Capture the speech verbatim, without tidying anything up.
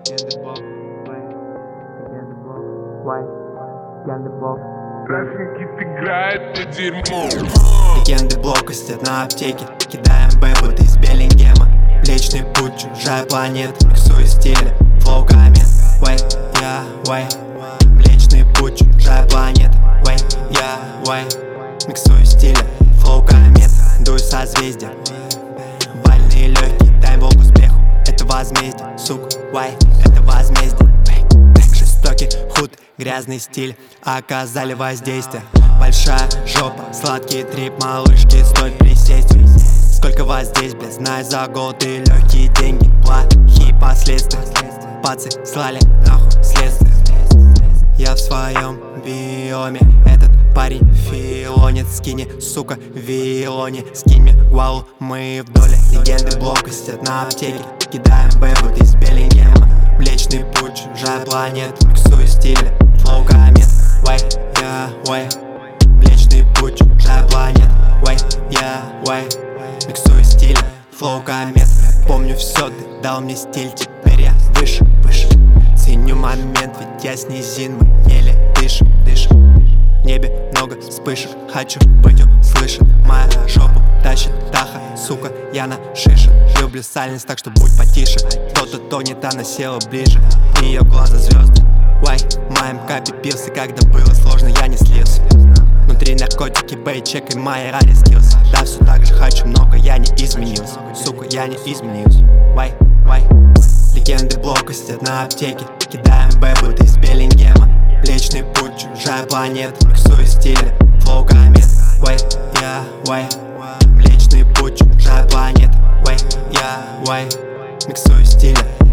Красенький играет на дерьмо. Легенды блока сидят на аптеке. Кидаем бэбуты из Беллингема. Млечный путь, чужая планета. Миксую стили, флоу комет. Вэй, я, вэй. Млечный путь, чужая планета. Вэй, я, вэй. Миксую стили, флоу комет. Дую созвездия. Бальные легкие, дай бог успеху. Это возмездие, сука, вай, это возмездие. Жестокий худ, грязный стиль оказали воздействие. Большая жопа, сладкий трип, малышки, стоит присесть. Сколько вас здесь, блядь, знаю за год и легкие деньги, плохие последствия. Пацы слали нахуй следствие. Я в своем биоме, этот парень филонит. Скини, сука, вилоне, скинь мне гуалу, мы в доле. Легенды блока сидят на аптеке. Кидаем бэбут из Беллингема. Млечный путь, чужая планета. Миксую стили, флоу комет. Вэй, я, вэй. Млечный путь, чужая планета. Вэй, я, вэй. Миксую стили, флоу комет. Помню все, ты дал мне стиль. Теперь я выше, выше. Ценю момент, ведь я с низин. Мы еле дышим, дышим. В небе много вспышек, хочу быть услышан. Моя жопу тащит Таха, сука, я на шише. Люблю сальность, так что будь потише. Кто-то тонет, она села ближе. Ее глаза звезды. Вай, моим капи пился, когда было сложно, я не слился. Внутри наркотики, бей, чекай мои ради скиллс. Да, все так же хочу много, я не изменился. Сука, я не изменился. Вай, вай. Легенды блока сидят на аптеке. Кидаем бэбуты из Беллингема. Млечный путь, чужая планета. Миксую стили, флоу комет. Вэй, я, вэй. Млечный путь, чужая планета. Вэй, я, вэй. Миксую стили.